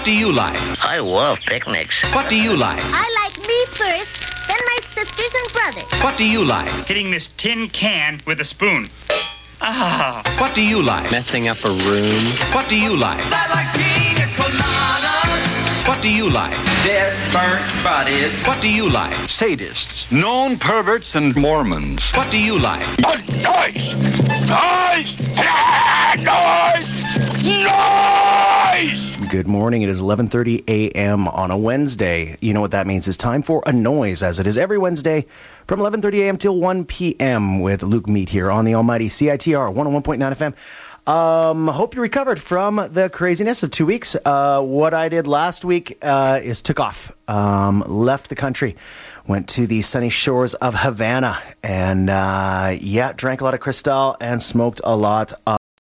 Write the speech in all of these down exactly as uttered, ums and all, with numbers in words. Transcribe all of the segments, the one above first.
do you like? I love picnics. What do you like? I like me first, then my sisters and brothers. What do you like? Hitting this tin can with a spoon. Ah. What do you like? Messing up a room. What do you like? I like pina coladas. What do you like? Dead, burnt bodies. What do you like? Sadists, known perverts, and Mormons. What do you like? Noise! Noise! Noise! Noise! Good morning. It is eleven thirty a.m. on a Wednesday. You know what that means. It's time for A Noise, as it is every Wednesday from eleven thirty a.m. till one p.m. with Luke Mead here on the almighty C I T R one oh one point nine F M. Um, hope you recovered from the craziness of two weeks. Uh, what I did last week uh, is took off, um, left the country, went to the sunny shores of Havana, and uh, yeah, drank a lot of Cristal and smoked a lot of,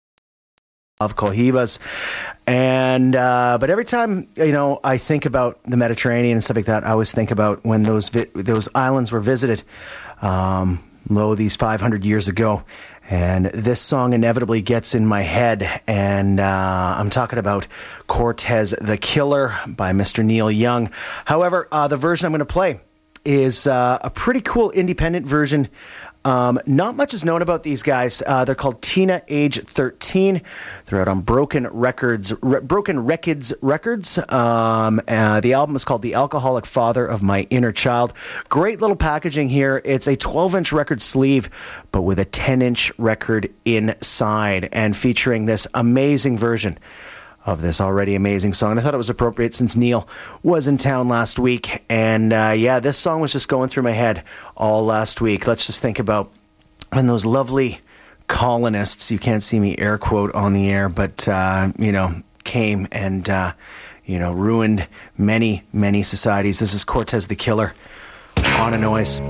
of Cohibas. And uh, but every time, you know, I think about the Mediterranean and stuff like that, I always think about when those vi- those islands were visited, um, lo, these five hundred years ago. And this song inevitably gets in my head, and uh, I'm talking about Cortez the Killer by Mister Neil Young. However, uh, the version I'm going to play is uh, a pretty cool independent version. Um, not much is known about these guys. Uh, they're called Tina Age thirteen. They're out on Broken Records, Re- Broken Records Records. Um, uh, the album is called The Alcoholic Father of My Inner Child. Great little packaging here. It's a twelve-inch record sleeve, but with a ten-inch record inside, and featuring this amazing version of this already amazing song. And I thought it was appropriate since Neil was in town last week. And uh, yeah, this song was just going through my head all last week. Let's just think about when those lovely colonists, you can't see me air quote on the air, but, uh, you know, came and, uh, you know, ruined many, many societies. This is Cortez the Killer on A Noise.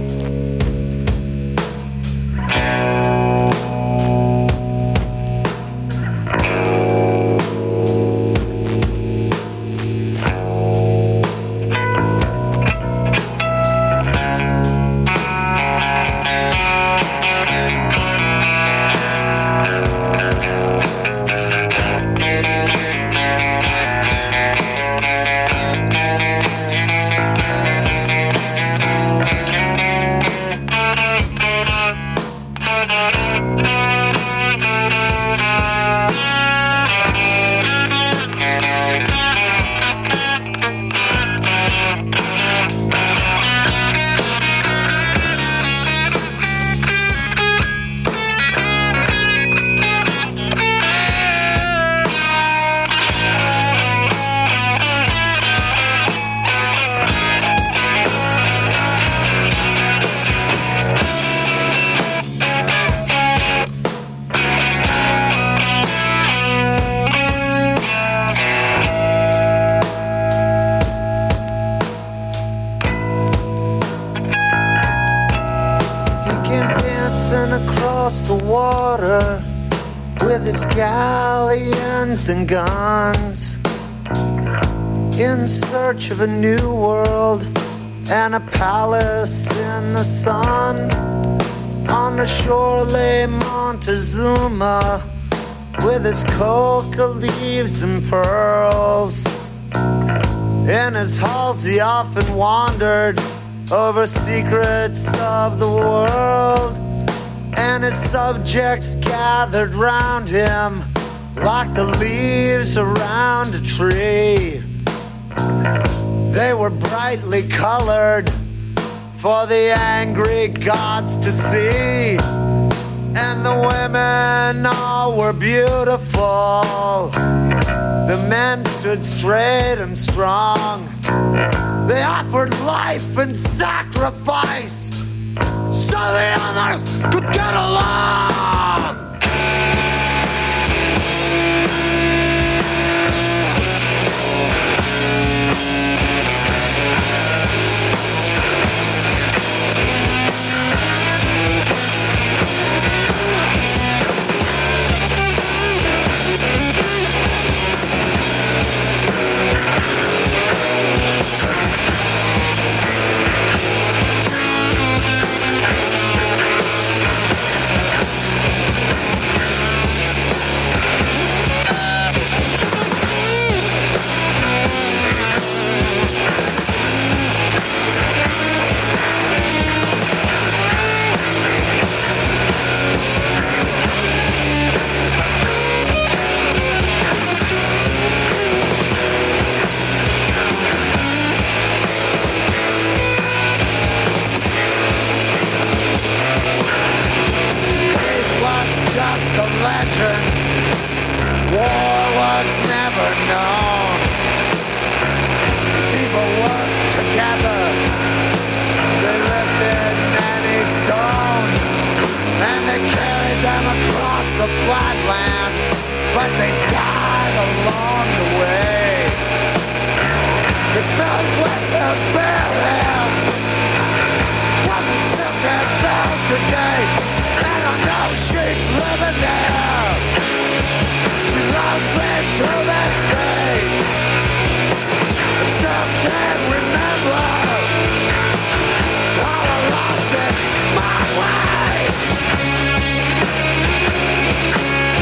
And guns in search of a new world and a palace in the sun. On the shore lay Montezuma with his coca leaves and pearls. In his halls he often wandered over secrets of the world, and his subjects gathered round him like the leaves around a tree. They were brightly colored for the angry gods to see, and the women all were beautiful. The men stood straight and strong. They offered life and sacrifice so the others could get along. war was never known. People worked together, they lifted many stones, and they carried them across the flatlands, but they died along the way. They built with their bare hands what we still can't build today, and I know she's living there. She loves me to this day. I still can't remember how I lost it my way.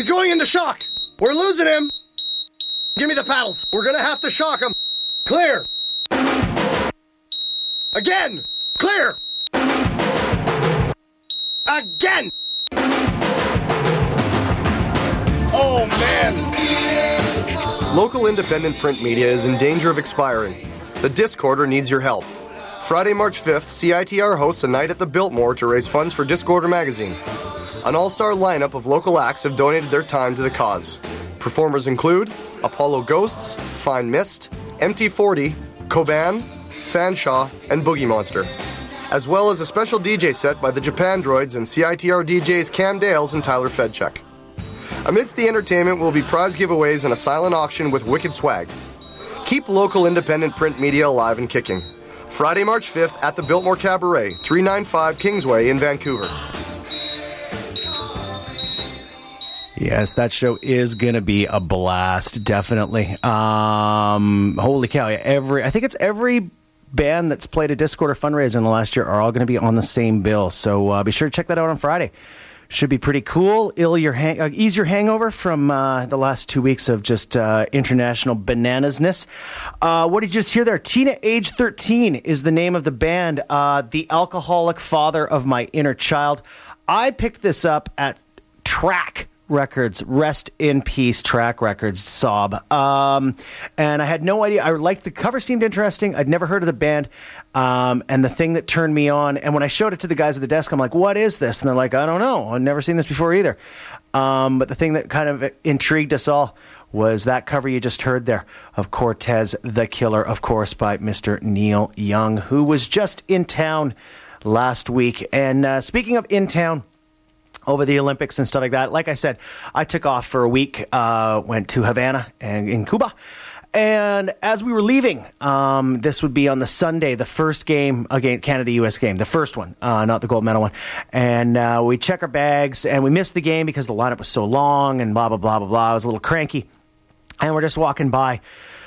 He's going into shock. We're losing him. Give me the paddles. We're gonna have to shock him. Clear. Again. Clear. Again. Oh, man. Local independent print media is in danger of expiring. The Discorder needs your help. Friday, March fifth, C I T R hosts a night at the Biltmore to raise funds for Discorder magazine. An all-star lineup of local acts have donated their time to the cause. Performers include Apollo Ghosts, Fine Mist, M T forty, Koban, Fanshawe, and Boogie Monster, as well as a special D J set by the Japan Droids and C I T R D Js Cam Dales and Tyler Fedchuk. Amidst the entertainment will be prize giveaways and a silent auction with wicked swag. Keep local independent print media alive and kicking. Friday, March fifth at the Biltmore Cabaret, three ninety-five Kingsway in Vancouver. Yes, that show is going to be a blast, definitely. Um, holy cow. Every I think it's every band that's played a Discorder fundraiser in the last year are all going to be on the same bill. So uh, be sure to check that out on Friday. Should be pretty cool. Ill your hang- uh, ease your hangover from uh, the last two weeks of just uh, international bananasness. Uh, what did you just hear there? Tina Age thirteen is the name of the band. Uh, the Alcoholic Father of My Inner Child. I picked this up at Track Records. Rest in peace, Track Records, sob. Um, and I had no idea. I liked the cover, seemed interesting. I'd never heard of the band. Um, and the thing that turned me on, and when I showed it to the guys at the desk, I'm like, what is this? And they're like, I don't know. I've never seen this before either. Um, but the thing that kind of intrigued us all was that cover you just heard there of Cortez the Killer, of course, by Mister Neil Young, who was just in town last week. And uh, speaking of in town, over the Olympics and stuff like that, like I said, I took off for a week, uh, went to Havana and in Cuba. And as we were leaving, um, this would be on the Sunday, the first game against Canada-U S game, the first one, uh, not the gold medal one. And uh, we check our bags, and we missed the game because the lineup was so long and blah, blah, blah, blah, blah. I was a little cranky. And we're just walking by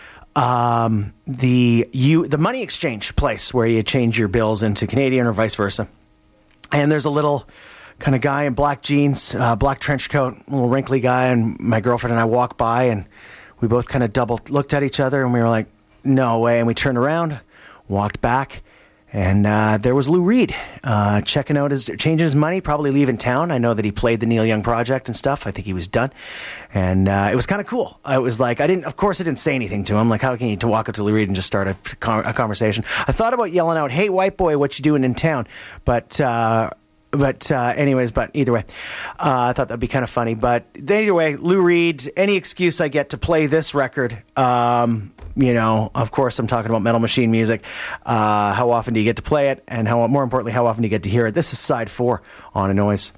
um, the you the money exchange place where you change your bills into Canadian or vice versa. And there's a little kind of guy in black jeans, uh, black trench coat, a little wrinkly guy, and my girlfriend and I walked by, and we both kind of double looked at each other, and we were like, no way. And we turned around, walked back, and uh, there was Lou Reed uh, checking out his, changing his money, probably leaving town. I know that he played the Neil Young Project and stuff. I think he was done. And uh, it was kind of cool. I was like, I didn't, of course, I didn't say anything to him. Like, how can you to walk up to Lou Reed and just start a, a conversation? I thought about yelling out, hey, white boy, what you doing in town? But, uh, But uh, anyways, but either way, uh, I thought that'd be kind of funny. But either way, Lou Reed, any excuse I get to play this record, um, you know, of course I'm talking about Metal Machine music. Uh, how often do you get to play it? And how more importantly, how often do you get to hear it? This is side four on A Noise.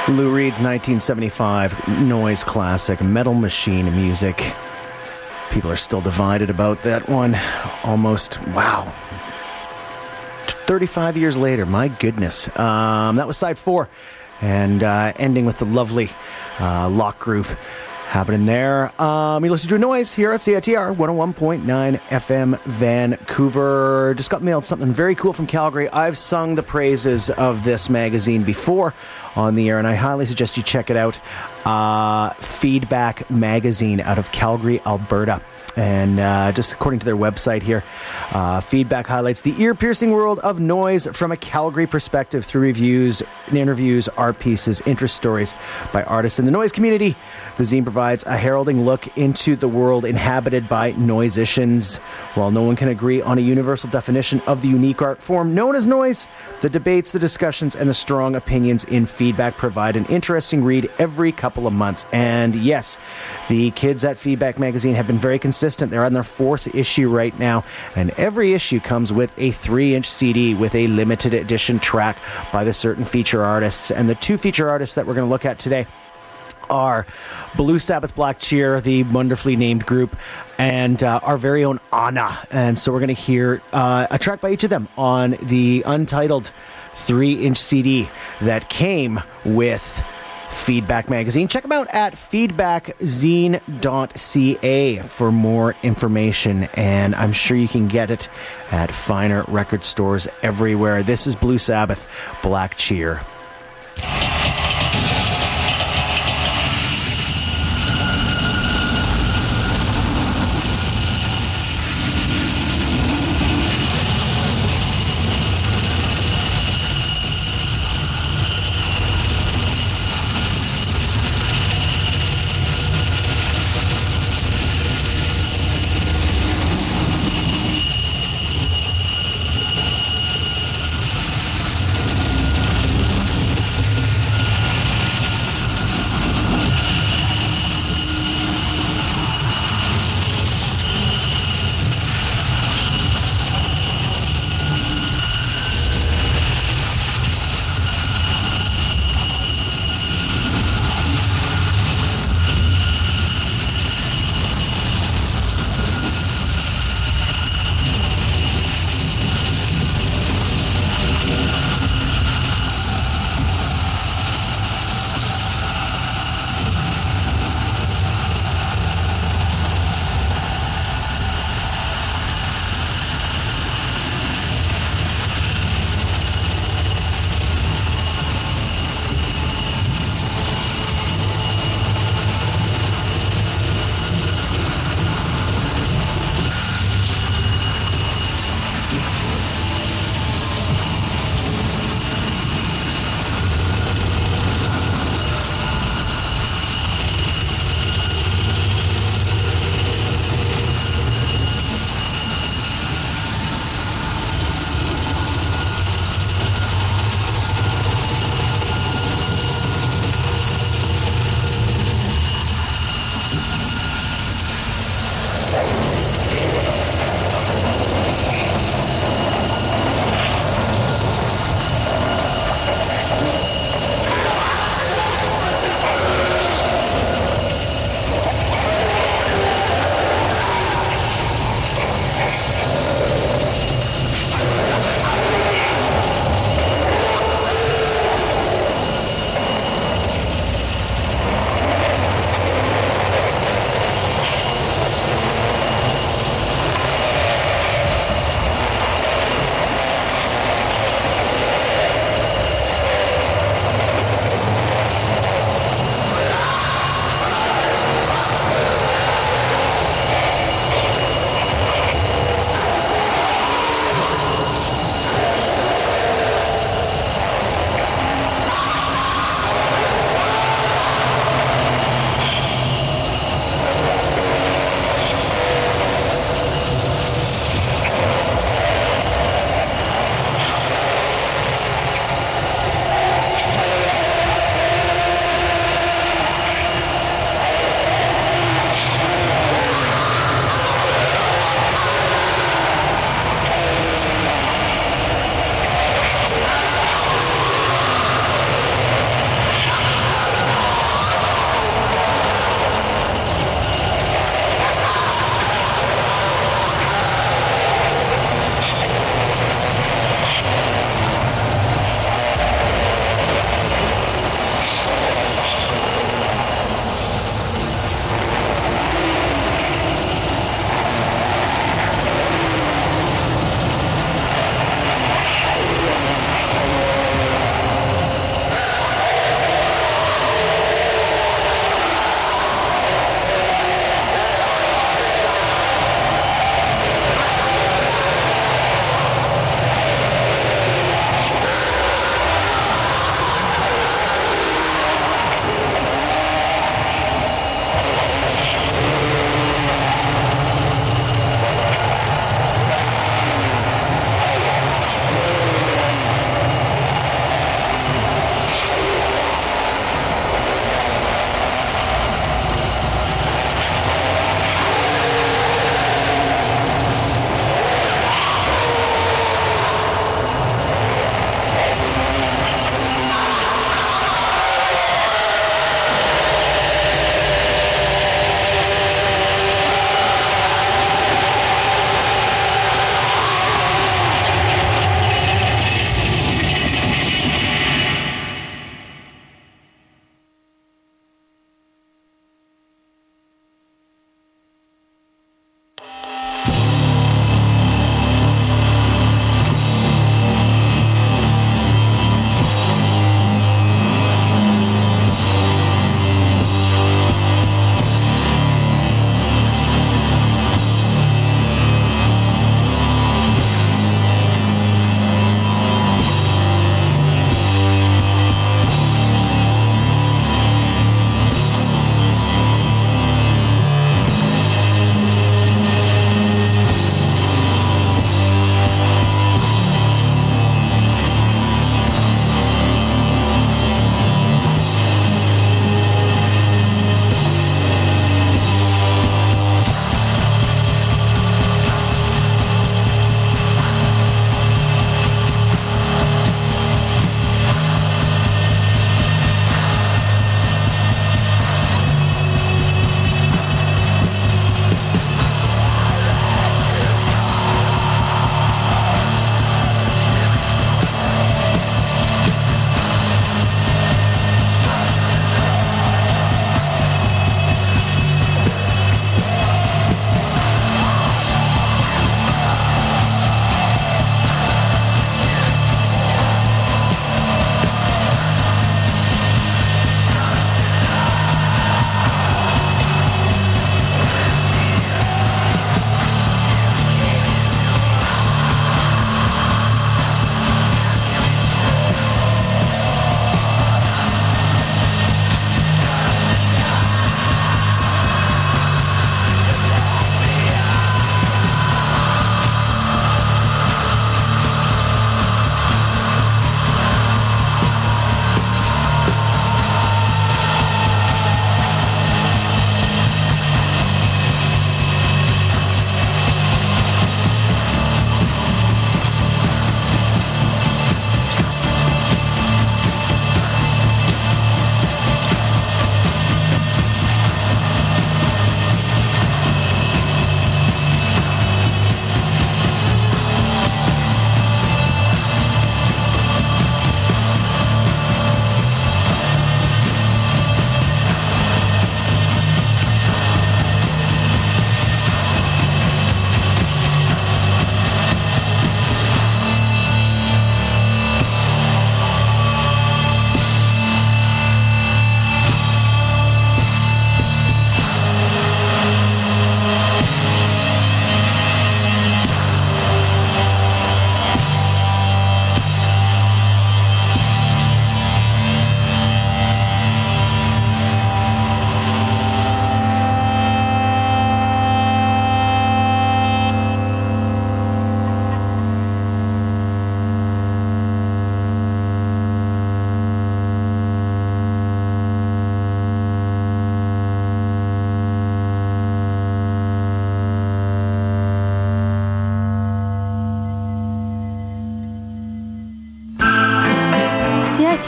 Lou Reed's nineteen seventy-five noise classic, Metal Machine music. People are still divided about that one. Almost, wow. thirty-five years later, my goodness. Um, that was side four. And uh, ending with the lovely uh, Lock Groove happening there. Um, you listen to Noise here at C I T R one oh one point nine F M Vancouver. Just got mailed something very cool from Calgary. I've sung the praises of this magazine before on the air, and I highly suggest you check it out. Uh, Feedback Magazine out of Calgary, Alberta. And uh, just according to their website here, uh, Feedback highlights the ear-piercing world of noise from a Calgary perspective through reviews, interviews, art pieces, interest stories by artists in the noise community. The zine provides a heralding look into the world inhabited by noisicians. While no one can agree on a universal definition of the unique art form known as noise, the debates, the discussions, and the strong opinions in Feedback provide an interesting read every couple of months. And yes, the kids at Feedback Magazine have been very consistent. They're on their fourth issue right now, and every issue comes with a three-inch C D with a limited edition track by the certain feature artists. And the two feature artists that we're going to look at today are Blue Sabbath Black Cheer, the wonderfully named group, and uh, our very own Anna. And so we're going to hear uh, a track by each of them on the untitled three-inch C D that came with Feedback Magazine. Check them out at feedback zine dot c a for more information, and I'm sure you can get it at finer record stores everywhere. This is Blue Sabbath Black Cheer.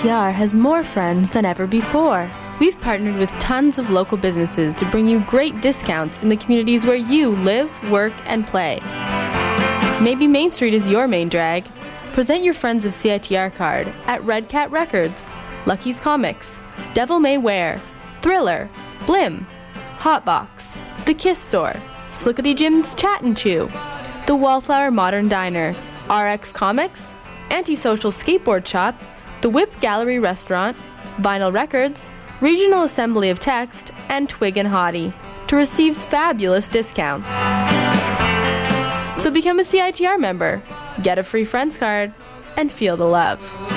T R has more friends than ever before. We've partnered with tons of local businesses to bring you great discounts in the communities where you live, work, and play. Maybe Main Street is your main drag. Present your Friends of C I T R card at Red Cat Records, Lucky's Comics, Devil May Wear, Thriller, Blim, Hotbox, The Kiss Store, Slickety Jim's Chat and Chew, The Wallflower Modern Diner, R X Comics, Antisocial Skateboard Shop, The Whip Gallery Restaurant, Vinyl Records, Regional Assembly of Text, and Twig and Hottie to receive fabulous discounts. So become a C I T R member, get a free Friends card, and feel the love.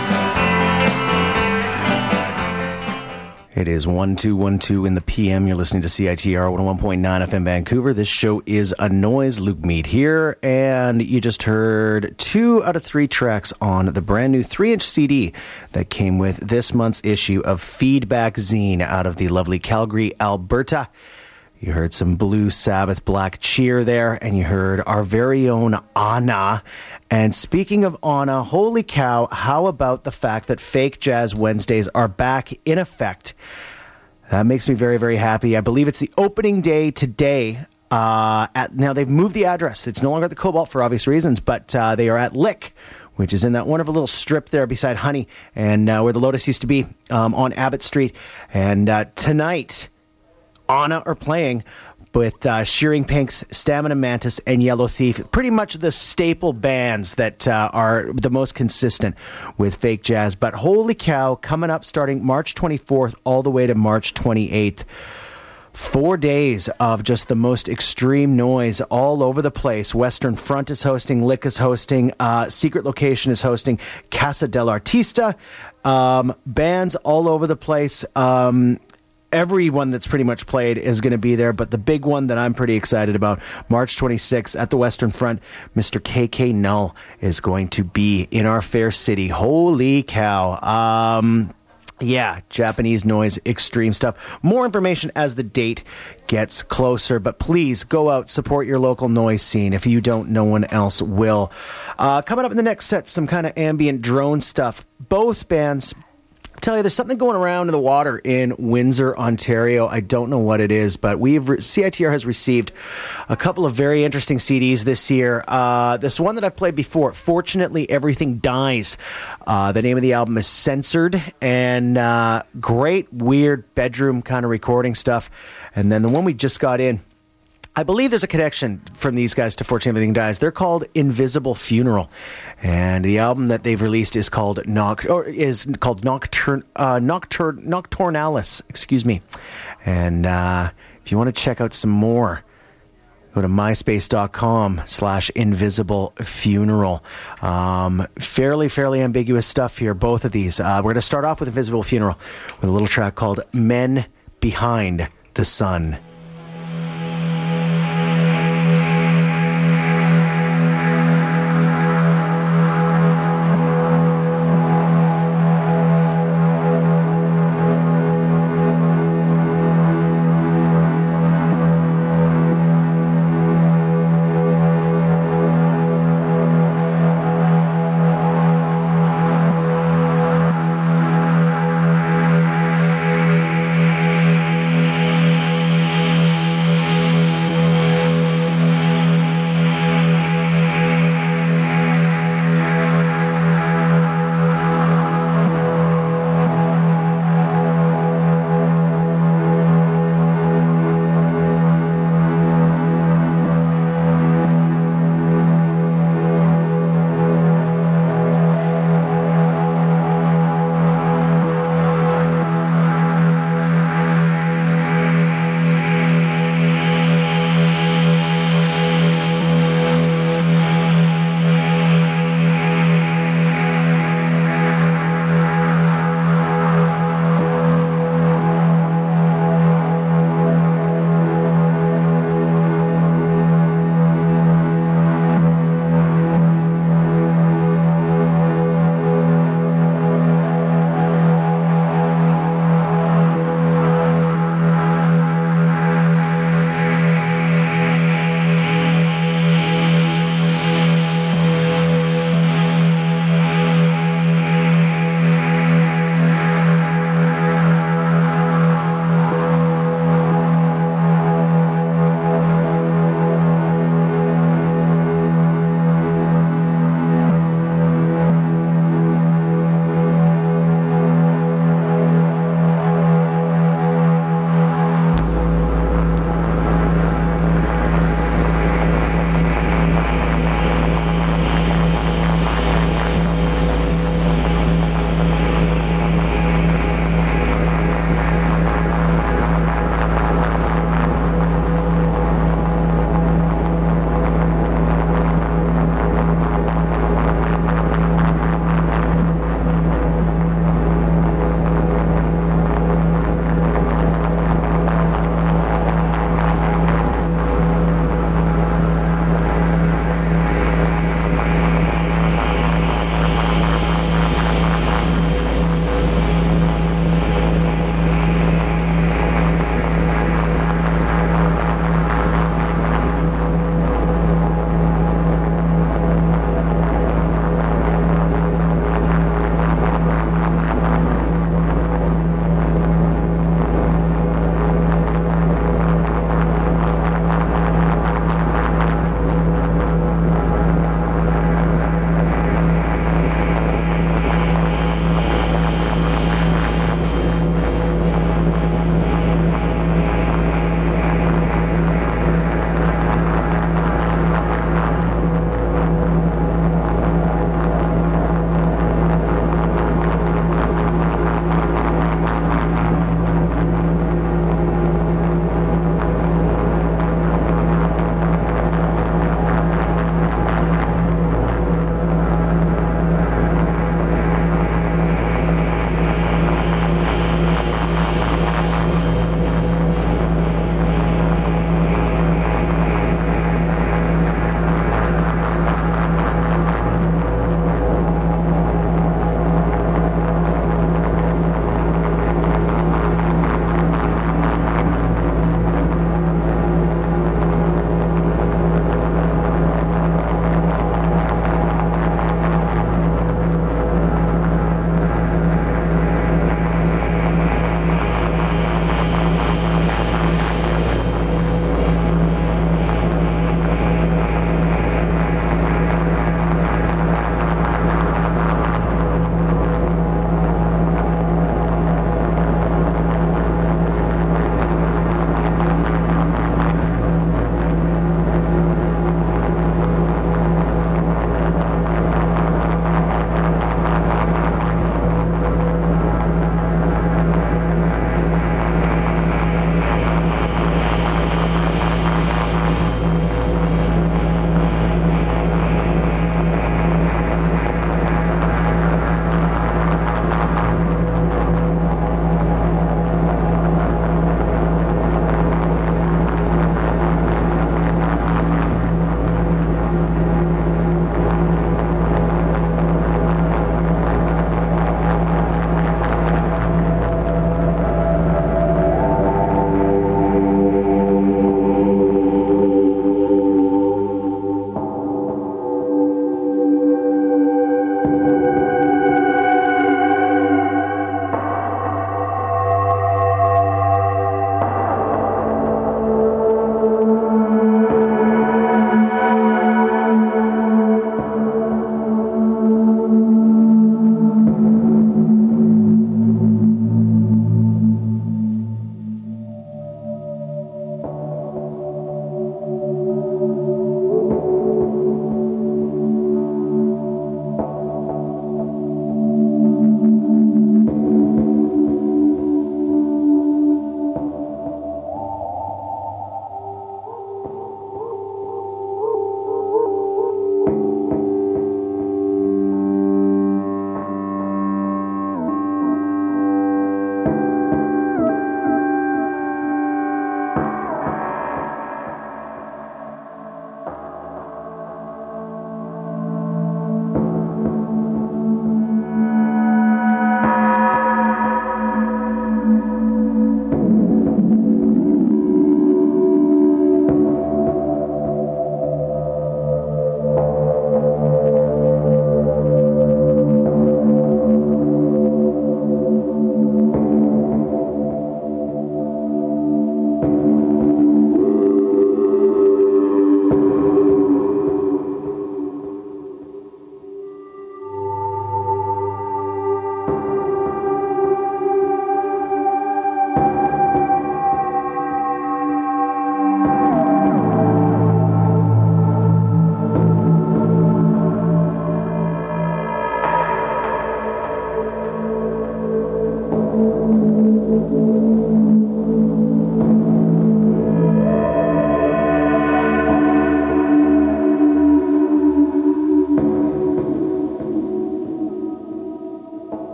It is one two one two in the P M. You're listening to C I T R one oh one point nine F M Vancouver. This show is A Noise. Luke Mead here. And you just heard two out of three tracks on the brand new three inch C D that came with this month's issue of Feedback Zine out of the lovely Calgary, Alberta. You heard some Blue Sabbath Black Cheer there, and you heard our very own Anna. And speaking of Anna, holy cow, how about the fact that Fake Jazz Wednesdays are back in effect? That makes me very, very happy. I believe it's the opening day today. Uh, at, now, they've moved the address. It's no longer at the Cobalt for obvious reasons, but uh, they are at Lick, which is in that wonderful little strip there beside Honey, and uh, where the Lotus used to be um, on Abbott Street. And uh, tonight, Anna are playing with uh, Shearing Pinks, Stamina Mantis, and Yellow Thief. Pretty much the staple bands that uh, are the most consistent with Fake Jazz. But holy cow, coming up starting March twenty-fourth all the way to March twenty-eighth. Four days of just the most extreme noise all over the place. Western Front is hosting, Lick is hosting, uh, Secret Location is hosting, Casa del Artista. Um, bands all over the place. Um... Everyone that's pretty much played is going to be there, but the big one that I'm pretty excited about, March twenty-sixth at the Western Front, Mister K K Null is going to be in our fair city. Holy cow. Um, yeah, Japanese noise, extreme stuff. More information as the date gets closer, but please go out, support your local noise scene. If you don't, no one else will. Uh, coming up in the next set, some kind of ambient drone stuff. Both bands... tell you, there's something going around in the water in Windsor, Ontario. I don't know what it is, but we've re- C I T R has received a couple of very interesting C Ds this year. Uh, this one that I've played before, Fortunately Everything Dies. Uh, the name of the album is Censored, and uh, great, weird bedroom kind of recording stuff. And then the one we just got in, I believe there's a connection from these guys to Fortunately Everything Dies. They're called Invisible Funeral, and the album that they've released is called Noct or is called Nocturn uh, Noctur Nocturnalis. Excuse me. And uh, if you want to check out some more, go to myspace dot com slash invisible funeral. Um, fairly, fairly ambiguous stuff here. Both of these. Uh, we're going to start off with Invisible Funeral with a little track called Men Behind the Sun. Thank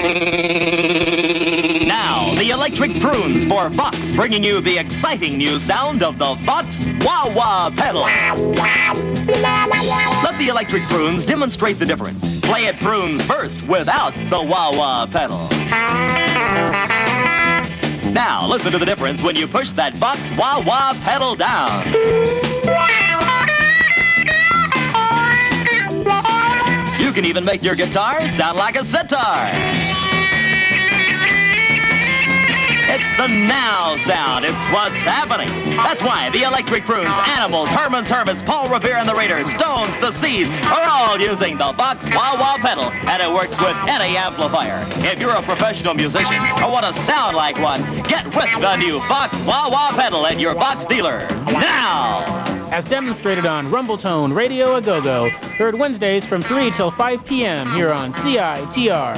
Now, the Electric Prunes for Vox, bringing you the exciting new sound of the Vox Wah Wah pedal. Let the Electric Prunes demonstrate the difference. Play it prunes first without the Wah Wah pedal. Now, listen to the difference when you push that Vox Wah Wah pedal down. You can even make your guitar sound like a sitar. It's the now sound. It's what's happening. That's why the Electric Prunes, Animals, Herman's Hermits, Paul Revere and the Raiders, Stones, the Seeds are all using the Vox Wah Wah pedal, and it works with any amplifier. If you're a professional musician or want to sound like one, get with the new Vox Wah Wah pedal at your Vox dealer now. As demonstrated on Rumbletone Radio A Go-Go, heard Wednesdays from three till five p.m. here on C I T R.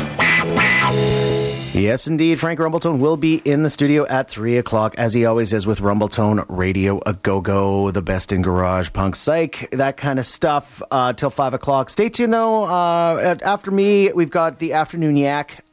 Yes, indeed. Frank Rumbletone will be in the studio at three o'clock, as he always is with Rumbletone Radio A Go-Go, the best in garage, punk, psych, that kind of stuff, uh, till five o'clock. Stay tuned, though. Uh, after me, we've got the Afternoon Yak,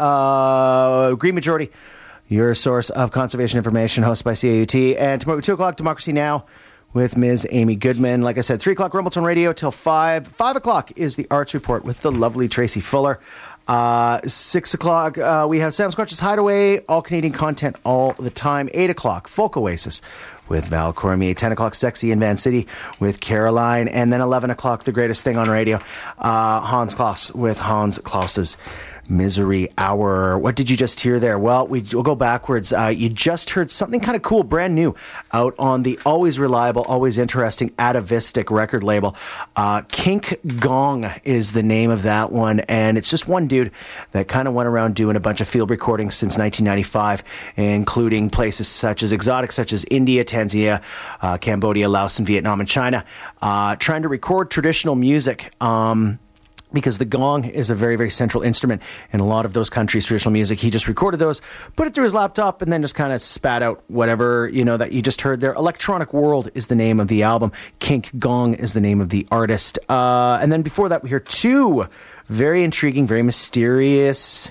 uh, Green Majority, your source of conservation information, hosted by C A U T. And tomorrow at two o'clock, Democracy Now! With Miz Amy Goodman. Like I said, three o'clock, Rumbletone Radio till five. five o'clock is the Arts Report with the lovely Tracy Fuller. Uh, six o'clock, uh, we have Sam Squatch's Hideaway, all Canadian content all the time. eight o'clock, Folk Oasis with Val Cormier. ten o'clock, Sexy in Van City with Caroline. And then eleven o'clock, the greatest thing on radio, uh, Hans Klaus with Hans Klaus's Misery Hour. What did you just hear there? Well, we, we'll go backwards. Uh, you just heard something kind of cool, brand new, out on the always reliable, always interesting Atavistic record label. Uh, Kink Gong is the name of that one, and it's just one dude that kind of went around doing a bunch of field recordings since nineteen ninety-five, including places such as exotic, such as India, Tanzania, uh, Cambodia, Laos, and Vietnam, and China, uh, trying to record traditional music. Um... Because the gong is a very, very central instrument in a lot of those countries' traditional music. He just recorded those, put it through his laptop, and then just kind of spat out whatever, you know, that you just heard there. Electronic World is the name of the album. Kink Gong is the name of the artist. Uh, and then before that, we hear two very intriguing, very mysterious,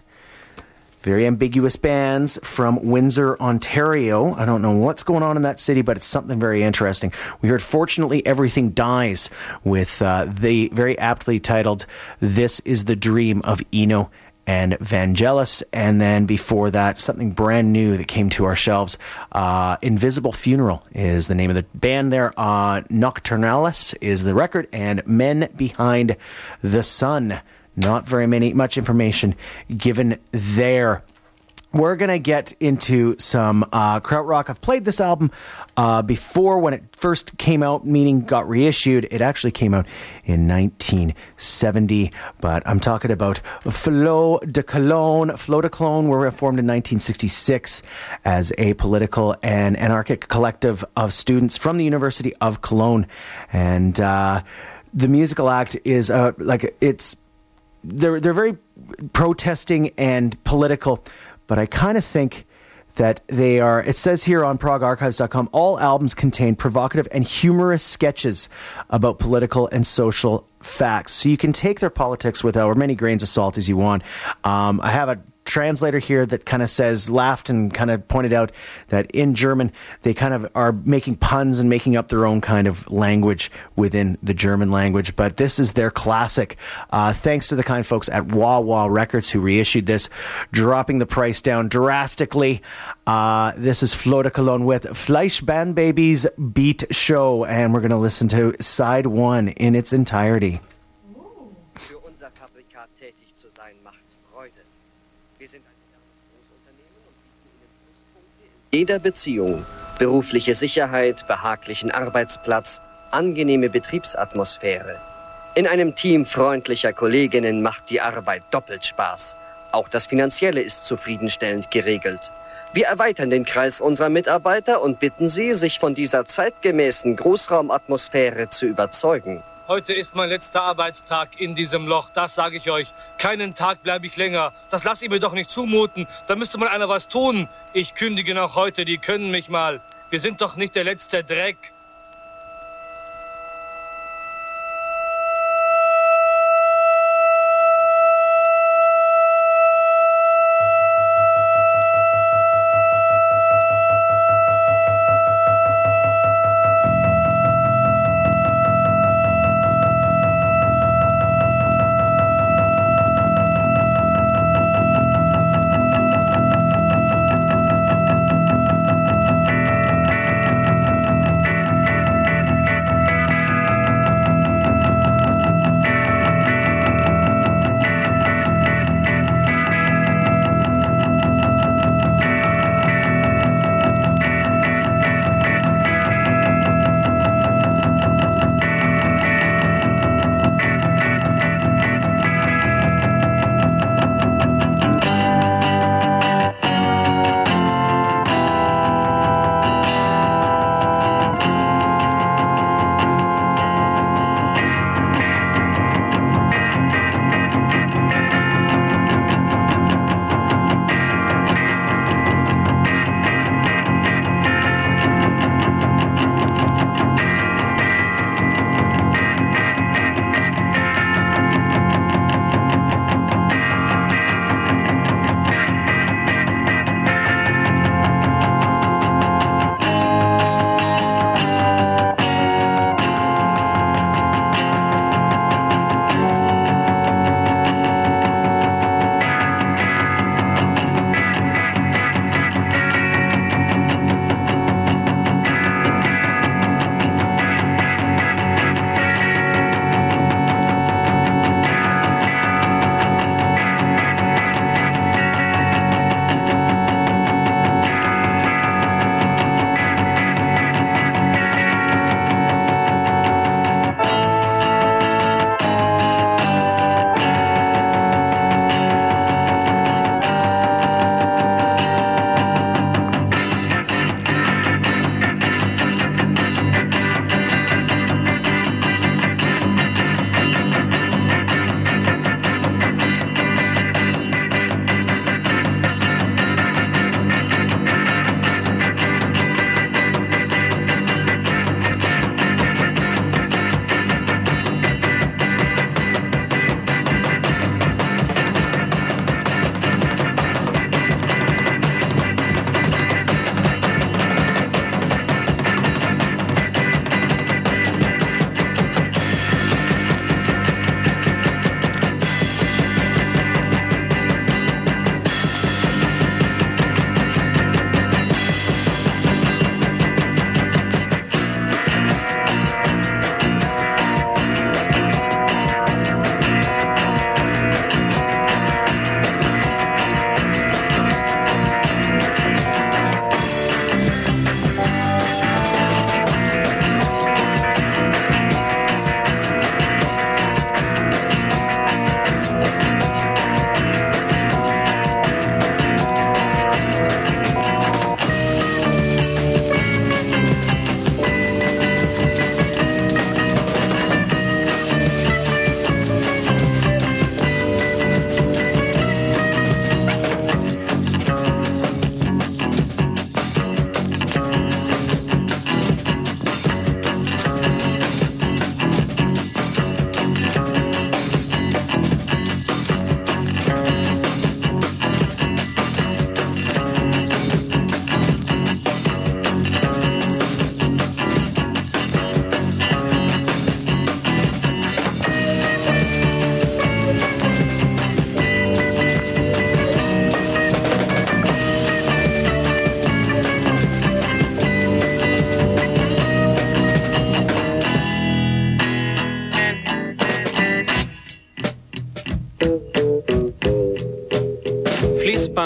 very ambiguous bands from Windsor, Ontario. I don't know what's going on in that city, but it's something very interesting. We heard Fortunately Everything Dies with uh, the very aptly titled This Is the Dream of Eno and Vangelis. And then before that, something brand new that came to our shelves. Uh, Invisible Funeral is the name of the band there. Uh, Nocturnalis is the record, and Men Behind the Sun. Not very many, much information given there. We're going to get into some uh, krautrock. I've played this album uh, before when it first came out, meaning got reissued. It actually came out in nineteen seventy, but I'm talking about Flo de Cologne. Flo de Cologne were formed in nineteen sixty-six as a political and anarchic collective of students from the University of Cologne. And uh, the musical act is uh, like it's They're they're very protesting and political, but I kind of think that they are, it says here on prog archives dot com, all albums contain provocative and humorous sketches about political and social facts. So you can take their politics with however many grains of salt as you want. Um, I have a translator here that kind of says, laughed and kind of pointed out that in German, they kind of are making puns and making up their own kind of language within the German language. But this is their classic. Uh, thanks to the kind folks at Wah Wah Records who reissued this, dropping the price down drastically. Uh, this is Flo de Cologne with Fleischbandbabies Beat Show, and we're going to listen to side one in its entirety. Für unser Fabrikat tätig zu sein macht Freude. Wir sind ein modernes Großunternehmen und bieten Ihnen Pluspunkte in jeder Beziehung. Berufliche Sicherheit, behaglichen Arbeitsplatz, angenehme Betriebsatmosphäre. In einem Team freundlicher Kolleginnen macht die Arbeit doppelt Spaß. Auch das Finanzielle ist zufriedenstellend geregelt. Wir erweitern den Kreis unserer Mitarbeiter und bitten Sie, sich von dieser zeitgemäßen Großraumatmosphäre zu überzeugen. Heute ist mein letzter Arbeitstag in diesem Loch, das sage ich euch. Keinen Tag bleibe ich länger. Das lasse ich mir doch nicht zumuten. Da müsste mal einer was tun. Ich kündige noch heute, die können mich mal. Wir sind doch nicht der letzte Dreck.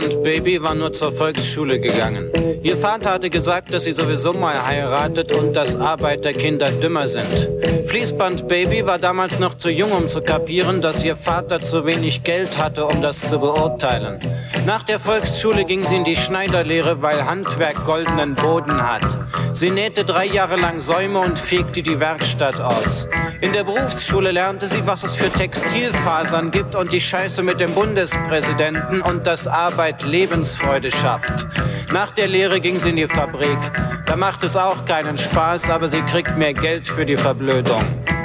Fließband Baby war nur zur Volksschule gegangen. Ihr Vater hatte gesagt, dass sie sowieso mal heiratet und dass Arbeiterkinder dümmer sind. Fließband Baby war damals noch zu jung, um zu kapieren, dass ihr Vater zu wenig Geld hatte, um das zu beurteilen. Nach der Volksschule ging sie in die Schneiderlehre, weil Handwerk goldenen Boden hat. Sie nähte drei Jahre lang Säume und fegte die Werkstatt aus. In der Berufsschule lernte sie, was es für Textilfasern gibt und die Scheiße mit dem Bundespräsidenten und dass Arbeit Lebensfreude schafft. Nach der Lehre ging sie in die Fabrik. Da macht es auch keinen Spaß, aber sie kriegt mehr Geld für die Verblödung.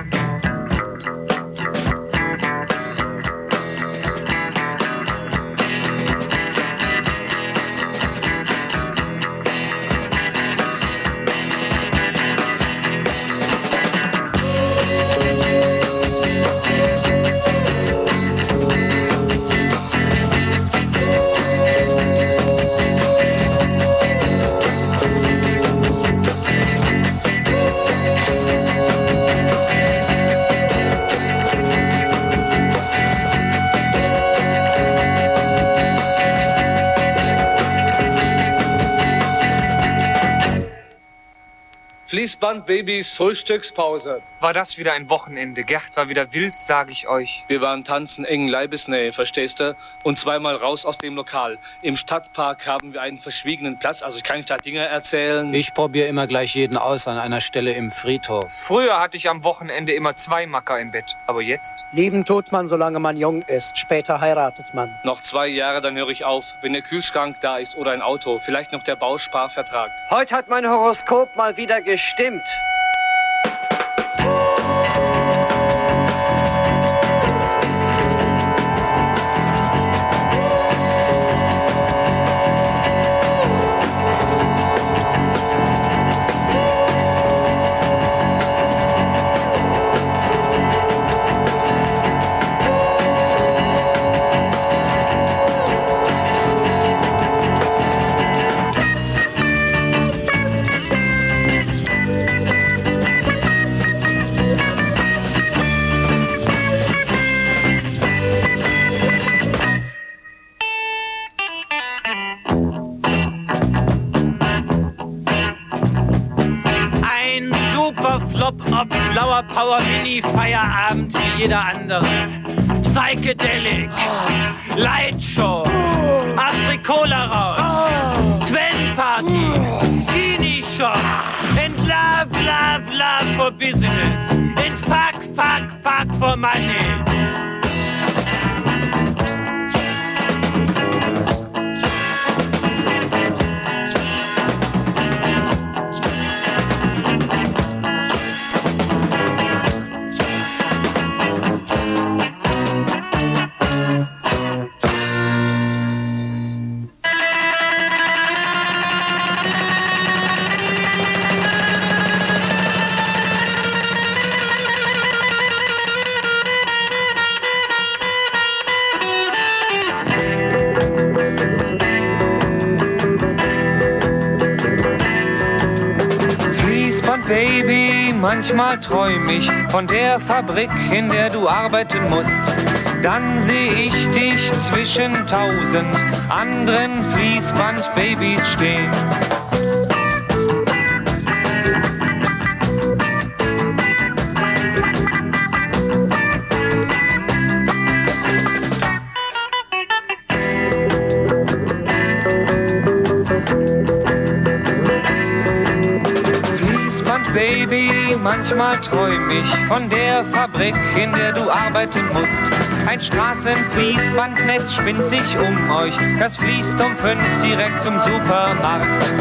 Fließband-Babys Frühstückspause. War das wieder ein Wochenende? Gerd war wieder wild, sag ich euch. Wir waren tanzen, engen Leibesnähe, verstehst du? Und zweimal raus aus dem Lokal. Im Stadtpark haben wir einen verschwiegenen Platz, also ich kann nicht da Dinge erzählen. Ich probiere immer gleich jeden aus an einer Stelle im Friedhof. Früher hatte ich am Wochenende immer zwei Macker im Bett. Aber jetzt? Leben tut man, solange man jung ist. Später heiratet man. Noch zwei Jahre, dann höre ich auf. Wenn der Kühlschrank da ist oder ein Auto. Vielleicht noch der Bausparvertrag. Heute hat mein Horoskop mal wieder gestimmt. Ob Flower Power Mini Feierabend wie jeder andere. Psychedelic, Lightshow, Afrikola raus, Twin Party, Genie Shop, and love, love, love for business, and fuck, fuck, fuck for money. Baby, manchmal träum ich von der Fabrik, in der du arbeiten musst. Dann seh ich dich zwischen tausend anderen Fließband-Babys stehen. Baby, manchmal träum ich von der Fabrik, in der du arbeiten musst. Ein Straßenfließbandnetz spinnt sich um euch, das fließt um fünf direkt zum Supermarkt.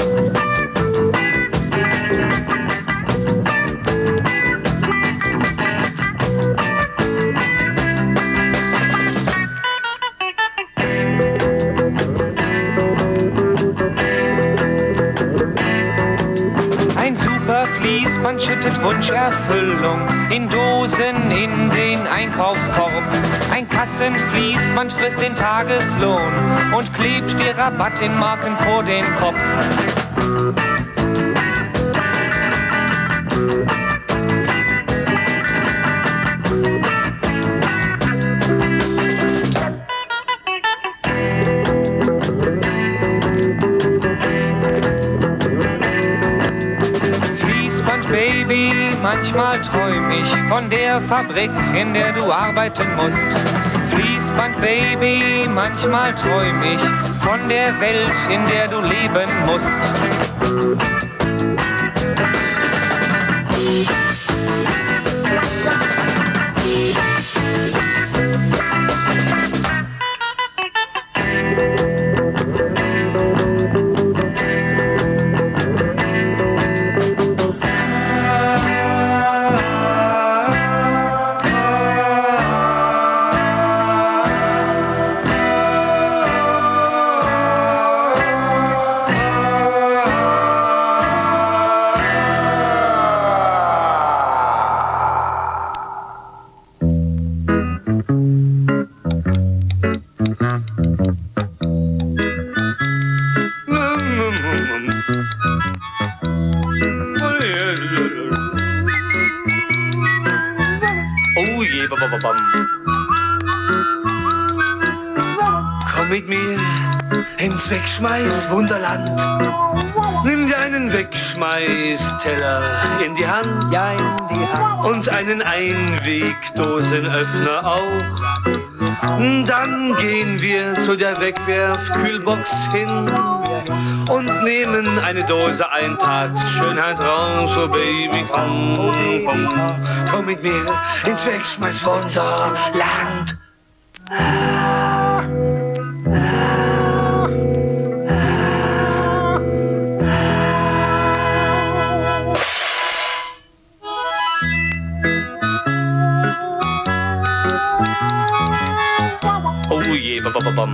Man schüttet Wunscherfüllung in Dosen in den Einkaufskorb. Ein Kassenfließband frisst den Tageslohn und klebt dir Rabatt in Marken vor den Kopf. manchmal träum ich von der Fabrik, in der du arbeiten musst. Fließband, Baby, manchmal träum ich von der Welt, in der du leben musst. Komm mit mir ins Wegschmeiß-Wunderland. Nimm dir einen Wegschmeißteller in die Hand. Ja, in die Hand. Und einen Einwegdosenöffner auch. Dann gehen wir zu der Wegwerfkühlbox hin und nehmen eine Dose Eintagsschönheit raus. Oh Baby, komm, komm, komm mit mir ins Wegschmeiß-Wunderland. Oh je, bababam.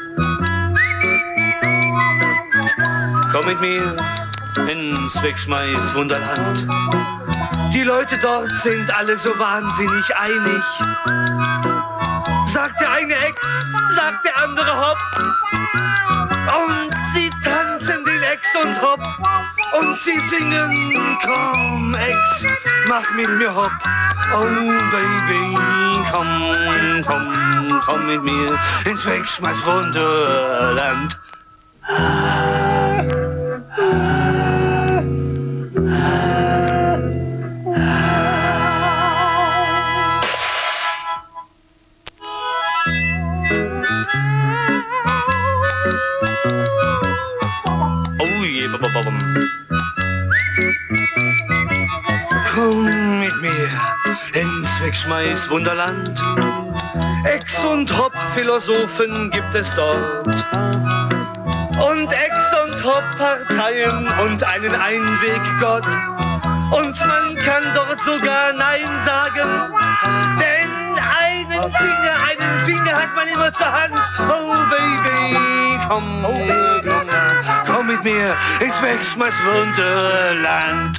Komm mit mir ins Wegschmeiß-Wunderland. Die Leute dort sind alle so wahnsinnig einig. Sagt der eine Ex, sagt der andere Hopp. Und sie tanzen den Ex und Hopp. Und sie singen, komm Ex, mach mit mir Hopp. Oh Baby, komm, komm, komm mit mir ins Wegschmeiß-Wunderland. Oh je, bababam. Komm mit mir ins Wegschmeiß-Wunderland. Ex- und Hop-Philosophen gibt es dort. Und Ex- und Hop-Parteien und einen Einweggott. Und man kann dort sogar Nein sagen. Denn einen Finger, einen Finger hat man immer zur Hand. Oh Baby, komm, oh Baby, komm mit mir ins Wegschmeiß-Wunderland.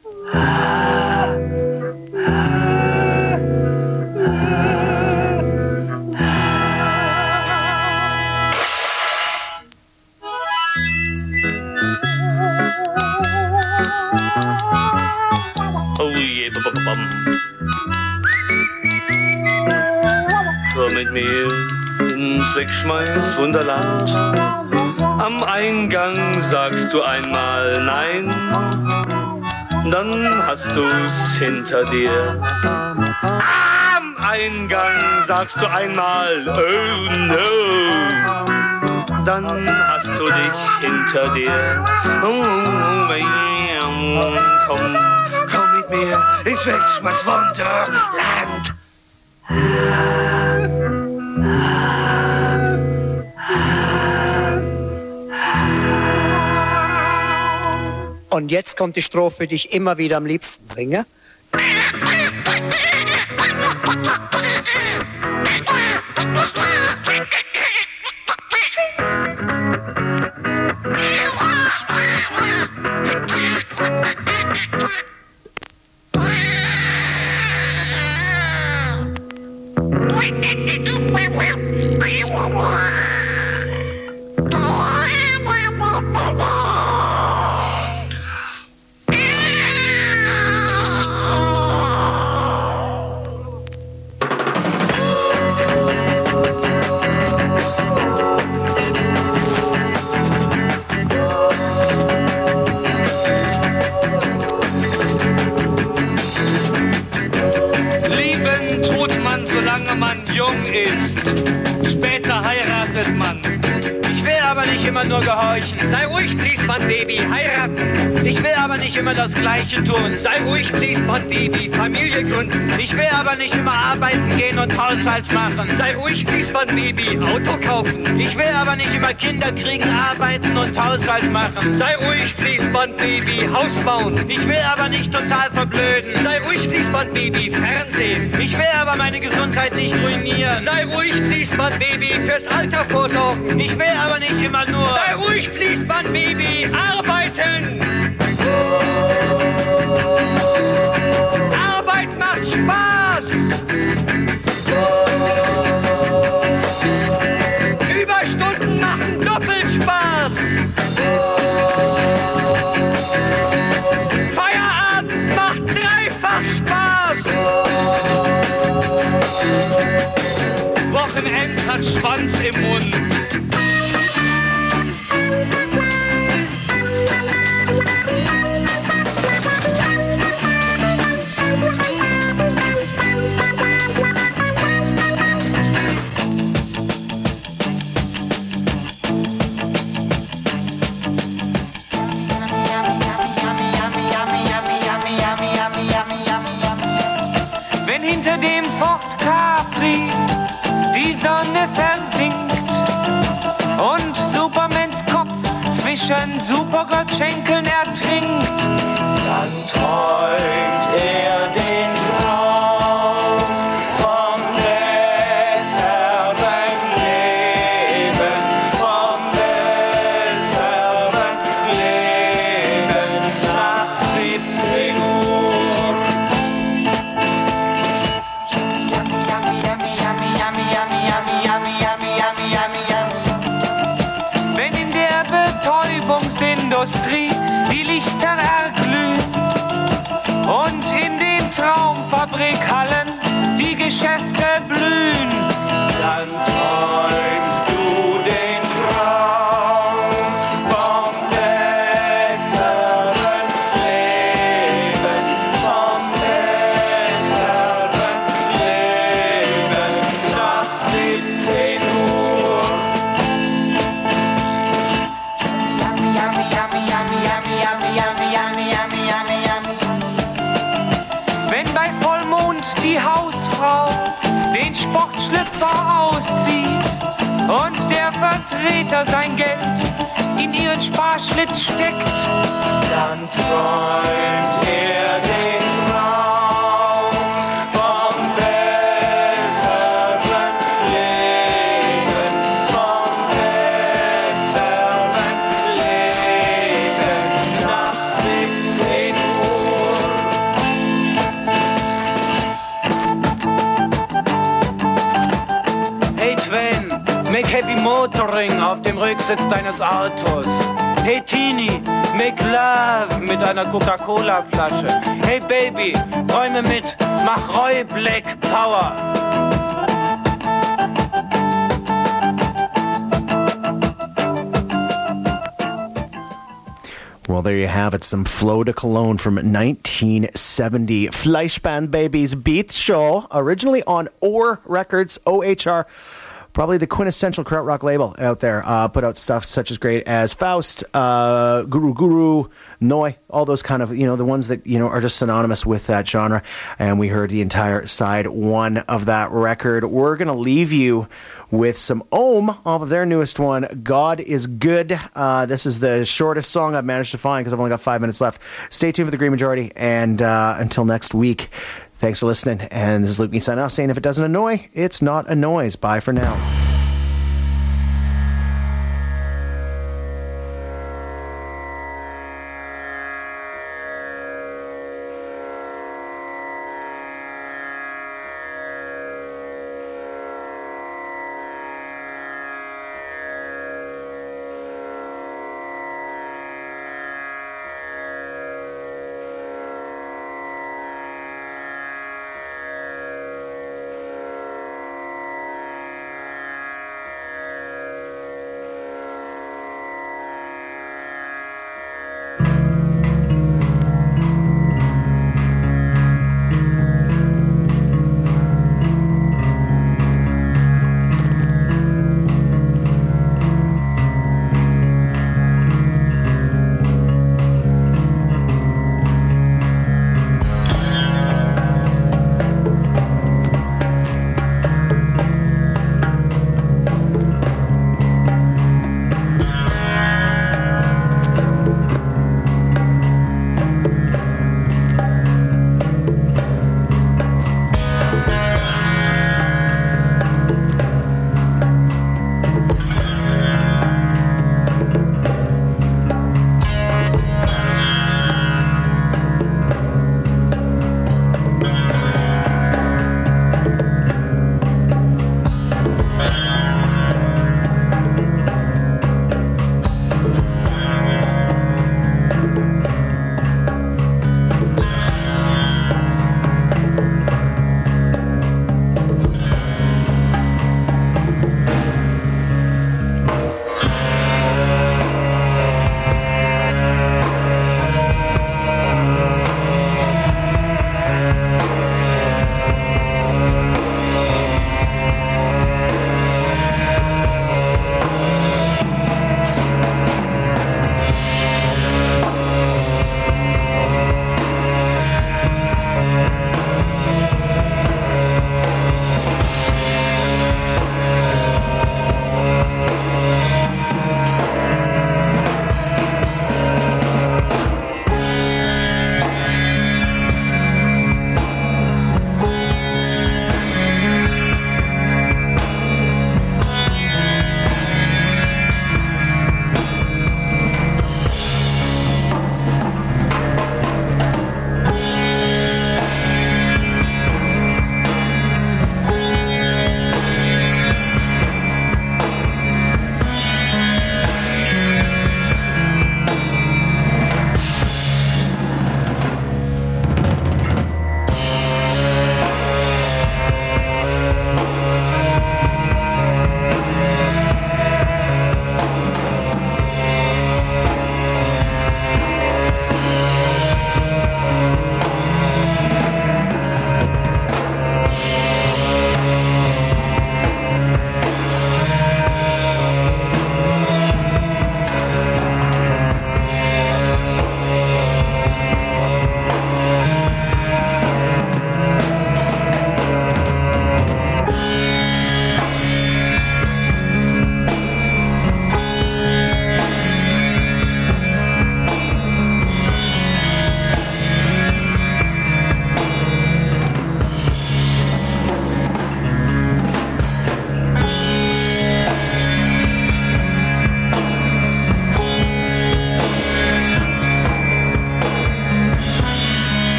Oh je, bababam. Komm mit mir ins Wegschmeiß-Wunderland. Am Eingang sagst du einmal Nein, dann hast du's hinter dir. Am Eingang sagst du einmal Oh no, dann hast du dich hinter dir. Oh, komm, komm mit mir ins Wegschmeiß-Wunderland. Und jetzt kommt die Strophe, die ich immer wieder am liebsten singe. tut man, solange man jung ist. Später heiratet man. Ich will aber nicht immer nur gehorchen. Sei ruhig, Fließband, Baby, heiraten. Ich will aber nicht immer das Gleiche tun. Sei ruhig, Fließband, Baby, Familie gründen. Ich will aber nicht immer arbeiten gehen und Haushalt machen. Sei ruhig, Fließband, Baby, Auto kaufen. Ich will aber nicht immer Kinder kriegen, arbeiten und Haushalt machen. Sei ruhig, Fließband, Baby, Haus bauen. Ich will aber nicht total verblöden. Sei ruhig, Fließband, Baby, Fernsehen. Ich will aber meine Gesundheit nicht ruinieren. Sei ruhig, Fließband, Baby, fürs Alter vorsorgen. Ich will aber nicht immer nur... Sei ruhig, Fließband, Baby, arbeiten! Arbeit macht Spaß! Überstunden machen doppelt Spaß! Feierabend macht dreifach Spaß! Wochenend hat Schwanz im Mund. Wenn hinter dem Fort Capri die Sonne versinkt und Supermans Kopf zwischen Supergottschenkeln ertrinkt, dann träumt er den Traum vom besseren Leben, vom besseren Leben nach siebzehn Uhr. Wenn in der Betäubungsindustrie die Lichter erglühen und in den Traumfabrikhallen die Geschäfte blühen, dann träumst du den Traum vom besseren Leben, vom besseren Leben nach siebzehn Uhr. Wenn bei Vollmond die Hausfrau den Sportschlüpfer auszieht und der Vertreter sein Geld in ihren Sparschlitz steckt, dann träumt er den Traum vom besseren Leben, vom besseren Leben nach siebzehn Uhr. Hey Twain, make happy motoring auf dem Rücksitz deines Autos. Hey Teenie, make love mit einer Coca-Cola-Flasche. Hey Baby, träume mit, mach Roy Black Power. Well, there you have it. Some Flo de Cologne from nineteen seventy. Fleischband Babies Beat Show, originally on O R Records, O H R. Probably the quintessential krautrock label out there. Uh, put out stuff such as great as Faust, uh, Guru Guru, Noi, all those kind of, you know, the ones that, you know, are just synonymous with that genre. And we heard the entire side one of that record. We're going to leave you with some Ohm off of their newest one, God is Good. Uh, this is the shortest song I've managed to find because I've only got five minutes left. Stay tuned for the Green Majority. And uh, until next week, thanks for listening. And this is Luke Me signing off saying if it doesn't annoy, it's not a noise. Bye for now.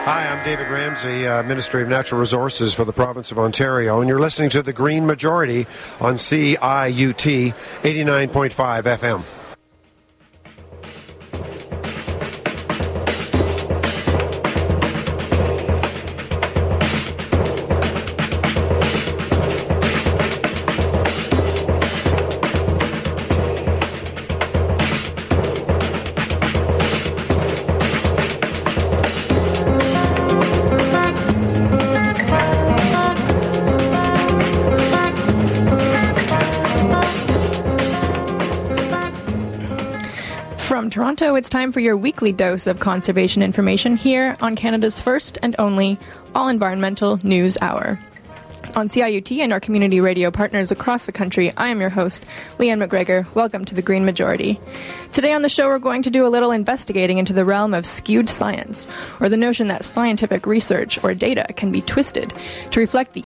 Hi, I'm David Ramsey, uh, Ministry of Natural Resources for the province of Ontario, and you're listening to The Green Majority on C I U T eighty-nine point five F M. From Toronto, it's time for your weekly dose of conservation information here on Canada's first and only all-environmental news hour. On C I U T and our community radio partners across the country, I am your host, Leanne McGregor. Welcome to The Green Majority. Today on the show, we're going to do a little investigating into the realm of skewed science, or the notion that scientific research or data can be twisted to reflect the